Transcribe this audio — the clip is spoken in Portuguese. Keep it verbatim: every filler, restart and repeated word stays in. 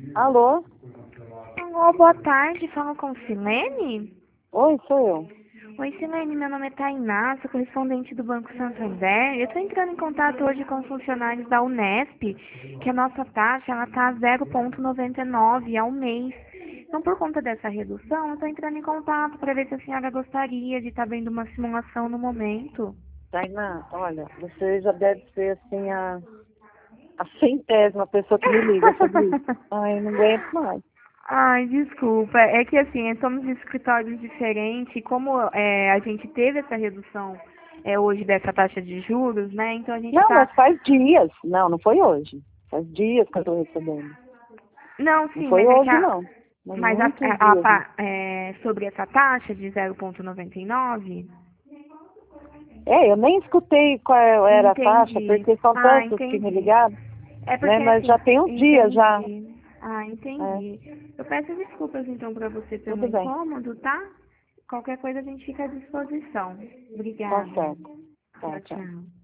Alô? Alô, boa tarde. Fala com Silene? Oi, sou eu. Oi, Silene. Meu nome é Tainá, sou correspondente do Banco Santander. Eu estou entrando em contato hoje com os funcionários da Unesp, que a nossa taxa ela está a zero vírgula noventa e nove ao mês. Então, por conta dessa redução, eu estou entrando em contato para ver se a senhora gostaria de estar vendo uma simulação no momento. Tainá, olha, você já deve ser assim a, a centésima pessoa que me liga sobre isso. Ai, não aguento mais. Ai, desculpa. É que assim, somos de escritórios diferentes e como é, a gente teve essa redução é, hoje dessa taxa de juros, né? Então a gente Não, está. mas faz dias. Não, não foi hoje. Faz dias que eu estou recebendo. Não, Não sim, foi mas é que hoje, a, não. Mas mas a, muitos a- a dias. pa- é, sobre essa taxa de zero vírgula noventa e nove, É, eu nem escutei qual era a taxa, entendi. porque são Ah, tantos que me entendi. ligaram, É né? porque Mas assim, já tem uns dias já. entendi. Ah, É, entendi. Eu peço desculpas então para você pelo tudo bem. incômodo, tá? Qualquer coisa a gente fica à disposição. Tá Obrigada. certo. Tá, Tchau, tchau. tchau.